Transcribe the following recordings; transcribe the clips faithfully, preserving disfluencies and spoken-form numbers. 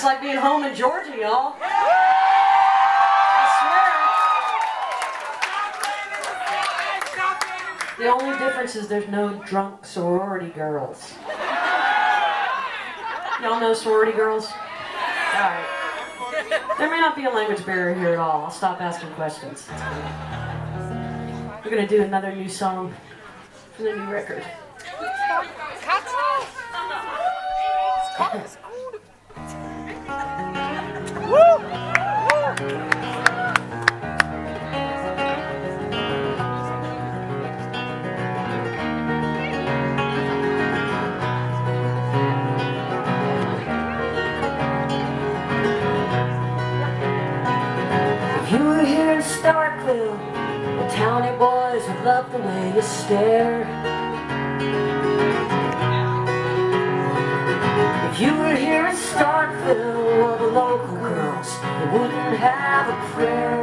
like being home in Georgia, y'all. I swear. The only difference is there's no drunk sorority girls. Y'all know sorority girls? Alright. There may not be a language barrier here at all. I'll stop asking questions. We're gonna do another new song for the new record. If you were here in Starkville, the towny boys would love the way you stare. If you were here in Starkville, all the local girls, they wouldn't have a prayer.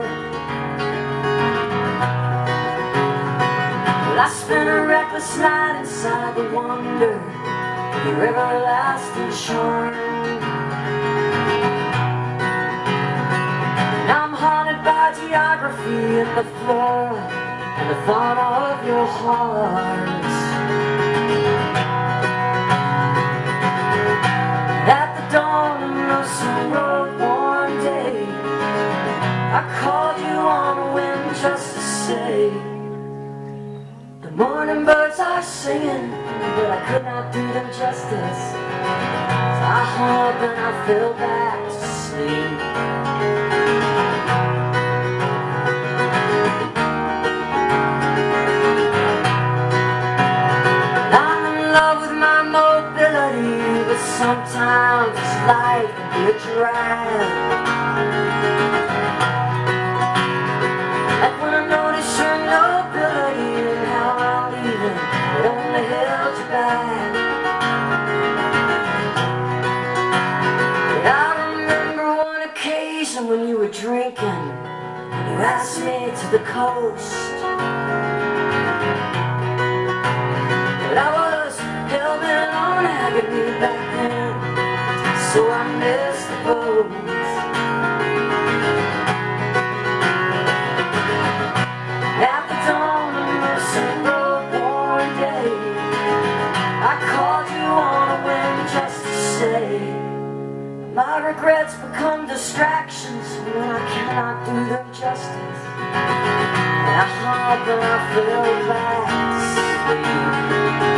Well, I spent a reckless night inside the wonder of your everlasting charm. Now I'm haunted by geography and the flora and the fauna of your heart. At the dawn of Wilson Road one day, I called you on a whim just to say the morning birds are singing, but I could not do them justice. So I hung up and I fell back to sleep. Sometimes this life can be a drag. Like when I noticed your nobility and how I'm leaving, it only held you back. And I remember one occasion when you were drinking and you asked me to the coast. But I was hell-bent on agony back then, so I missed the boat. At the dawn of Mercy Road one day, I called you on a whim just to say my regrets become distractions when I cannot do them justice. And I hung up and I fell back to sleep.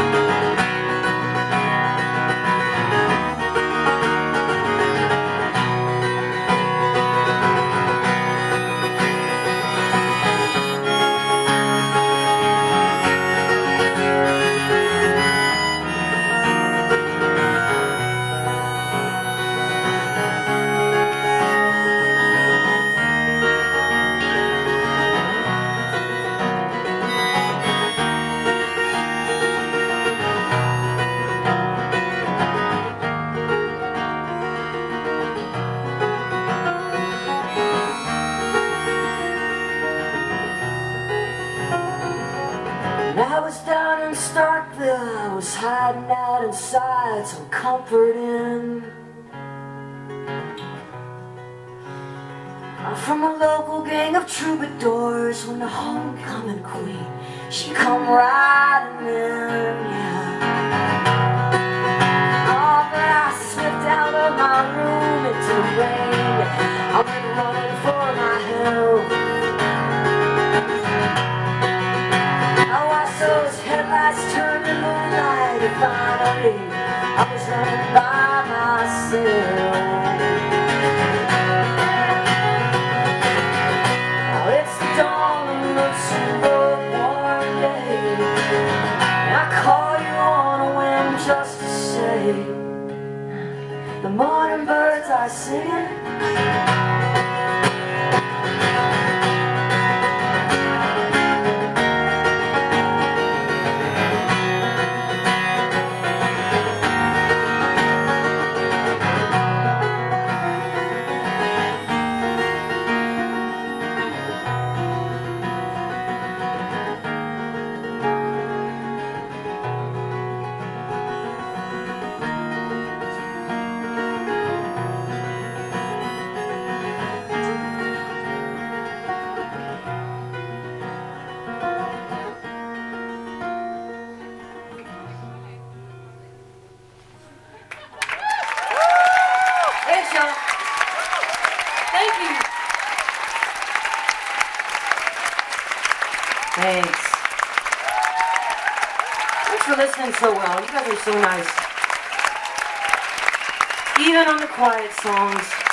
I was down in Starkville, I was hiding out inside some comfort inn. I'm from a local gang of troubadours when the homecoming queen, she come riding in, yeah. Oh, but I slipped out of my room into the rain. I went running for my health. Those headlights turned to moonlight, and finally I was running by myself. Now it's the dawn of Wilson Road one day, and I call you on a whim just to say the morning birds are singing. Thank you. Thanks. Thanks for listening so well. You guys are so nice. Even on the quiet songs.